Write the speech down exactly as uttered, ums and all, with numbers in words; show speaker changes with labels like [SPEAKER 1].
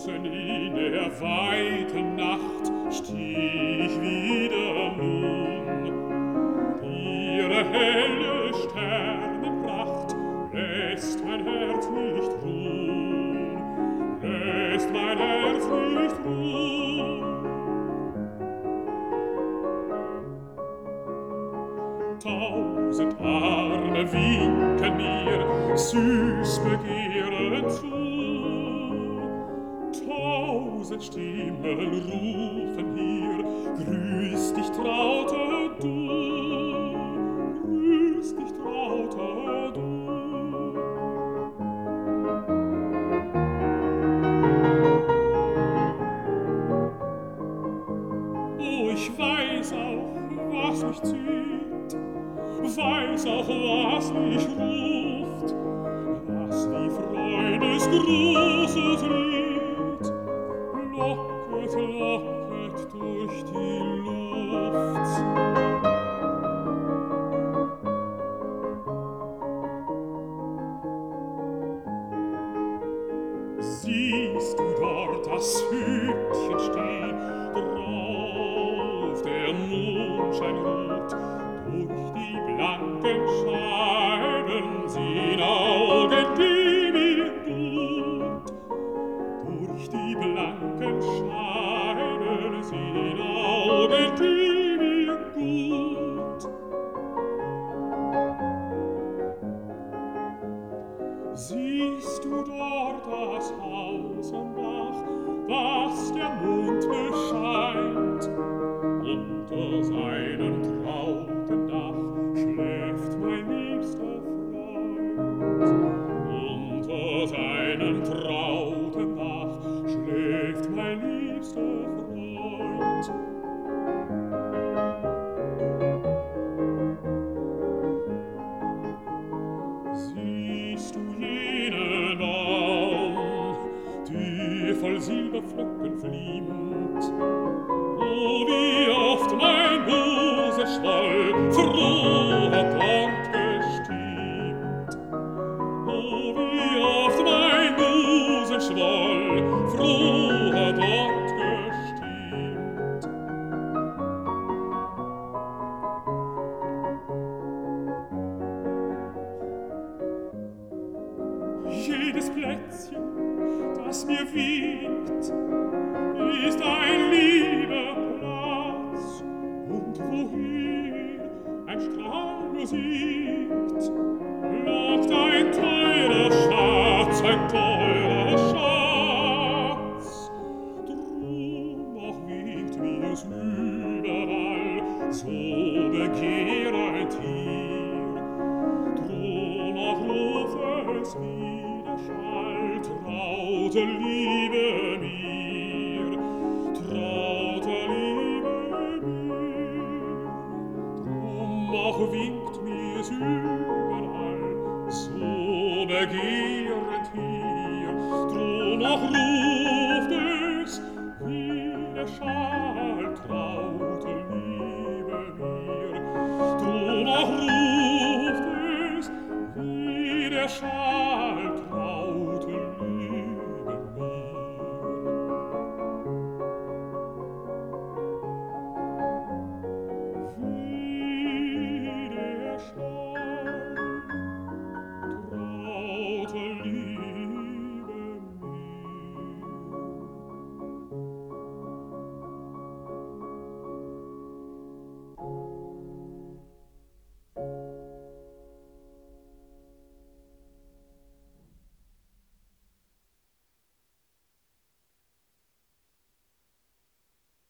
[SPEAKER 1] Draußen in der weiten Nacht stieg wieder Mond. Ihre helle Sternenpracht lässt mein Herz nicht ruhen, lässt mein Herz nicht ruhen. Tausend Arme winken mir süß Begehren zu. Tausend Stimmen rufen hier, grüß dich, Traute, du, grüß dich, Traute, du. Oh, ich weiß auch, was mich zieht, weiß auch, was mich ruft, was wie Freundesgrußes Lied locket, locket durch die Luft. Siehst du dort das Hütchen stehen, drauf der Mondschein ruht, durch die blanken Scheiben sind Augen, die mir gut. Durch die blanken Scheiben sind Augen, die mir gut. Siehst du dort das Haus am Bach, das der Mond bescheint? Unter seinem trauten Dach schläft mein liebster Freund. Unter seinem trauten Dach schläft mein liebster Freund. Siehst du jenen Baum, die voll Silberflocken flimmt? Oh, wie oft mein Busen schwoll, froh hat dort gestimmt. Oh, wie oft mein Busen schwoll, froh hat dort gestimmt. Jedes Plätzchen, das mir wiegt, ist ein lieber Platz, und wohin ein Strahl nur siegt, lockt ein teurer Schatz, ein teurer Schatz. Drum auch winkt mir's überall, so begehrend hier. Drum auch ruf es wieder Schall, traute Liebe mir, traute Liebe mir. Drum auch winkt mir's überall, so begehrend hier. Drum auch ruft es wieder Schall,